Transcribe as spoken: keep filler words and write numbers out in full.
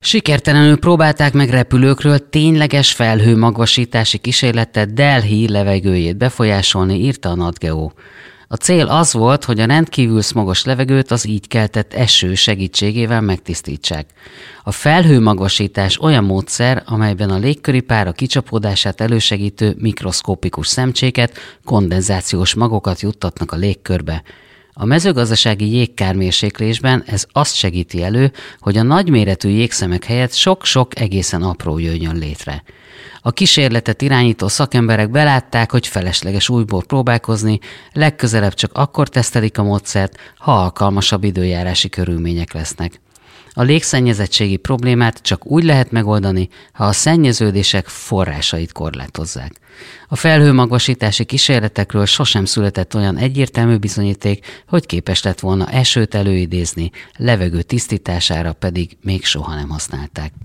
Sikertelenül próbálták meg repülőkről tényleges felhőmagvasítási kísérletet Delhi levegőjét befolyásolni, írta a NatGeo. A cél az volt, hogy a rendkívül szmogos levegőt az így keltett eső segítségével megtisztítsák. A felhőmagvasítás olyan módszer, amelyben a légköri pára kicsapódását elősegítő mikroszkópikus szemcséket, kondenzációs magokat juttatnak a légkörbe. A mezőgazdasági jégkármérséklésben ez azt segíti elő, hogy a nagyméretű jégszemek helyett sok-sok egészen apró jöjjön létre. A kísérletet irányító szakemberek belátták, hogy felesleges újból próbálkozni, legközelebb csak akkor tesztelik a módszert, ha alkalmasabb időjárási körülmények lesznek. A légszennyezettségi problémát csak úgy lehet megoldani, ha a szennyeződések forrásait korlátozzák. A felhőmagvasítási kísérletekről sosem született olyan egyértelmű bizonyíték, hogy képes lett volna esőt előidézni, levegő tisztítására pedig még soha nem használták.